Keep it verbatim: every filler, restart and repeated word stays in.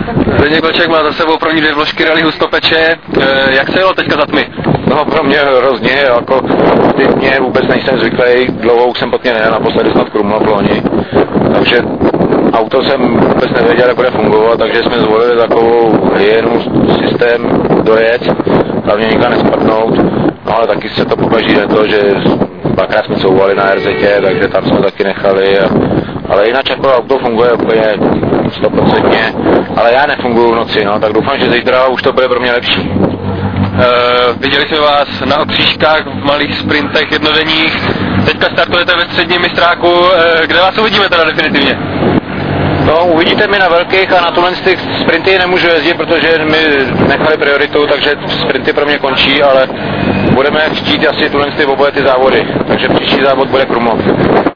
Zdeněk Vlček má za sebou první dvě vložky rally Hustopeče. Jak se jelo teďka za tmy? No pro mě hrozně, jako mě vůbec nejsem zvyklý, dlouho už jsem pod mě nejel, naposledy snad Krumlov v loni, takže auto jsem vůbec nevěděl, jak bude fungovat, takže jsme zvolili takovou hyenu systém dojet, hlavně nikam nespadnout, no ale taky se to pokaží to, že dvakrát jsme couvali na er zetě, takže tam jsme taky nechali, a, ale jinak jako auto funguje úplně sto procent, ale já nefunguju v noci, no, tak doufám, že zítra už to bude pro mě lepší. Uh, viděli jsme vás na okřížkách v malých sprintech jednodenních, teďka startujete ve středním mistráku, uh, kde vás uvidíme teda definitivně? No, uvidíte mi na velkých a na tuhle ty sprinty nemůžu jezdit, protože mi nechali prioritu, takže sprinty pro mě končí, ale budeme chtít asi tuhle ty oboje ty závody, takže příští závod bude Krumlov.